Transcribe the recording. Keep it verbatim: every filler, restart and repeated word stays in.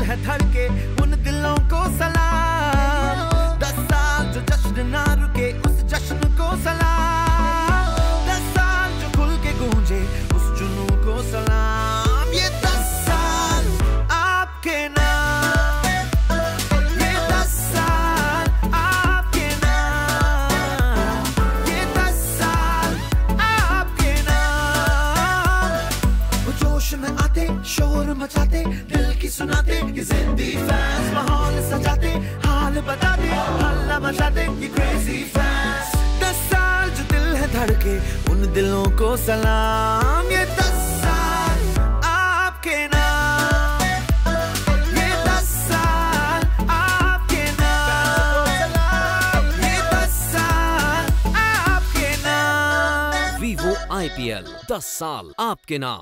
है धड़के उन दिलों को सलाम। दस साल जो जश्न ना रुके उस जश्न को सलाम। दस साल जो खुल के गूंजे उस जुनू को सलाम। ये दस साल आपके नाम, ये दस साल आपके नाम, ये दस साल आपके नाम। वो जोश में आते शोर मचाते दिल की सुनाते ये जिद्दी फैंस, माहौल सजाते हाल बताते हल्ला मचाते ये क्रेजी फैंस। दस साल जो दिल है धड़के उन दिलों को सलाम। ये दस साल आपके नाम, ये दस साल आपके नाम, ये दस साल आपके नाम। वीवो आई पी एल दस साल आपके नाम।